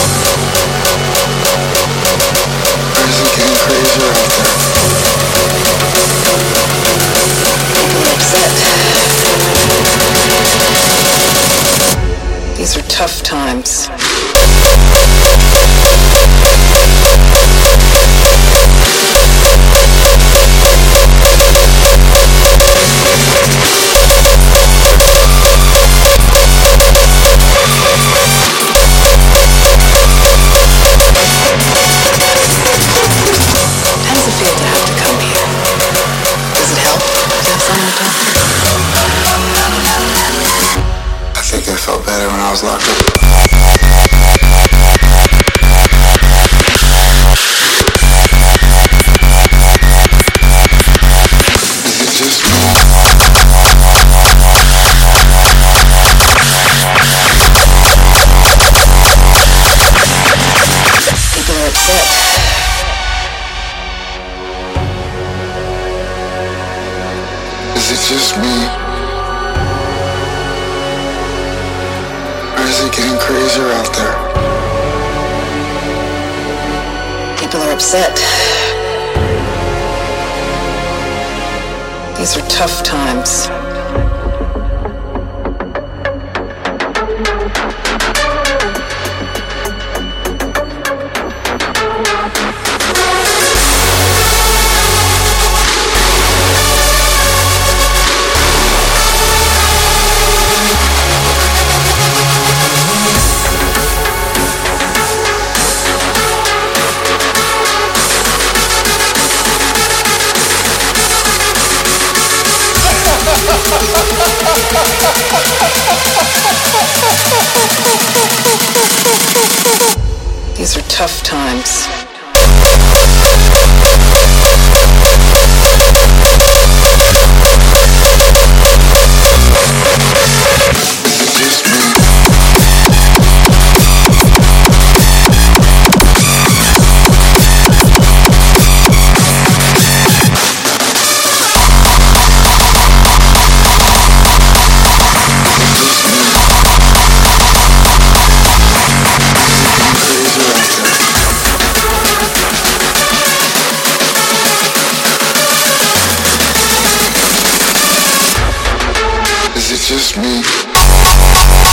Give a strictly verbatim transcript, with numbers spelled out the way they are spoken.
Or is it getting crazier out there? People are upset. These are tough times. I think I felt better when I was locked up. Is it just me? People are upset. Is it just me? Or is it getting crazier out there? People are upset. These are tough times. These are tough times. Is it just me?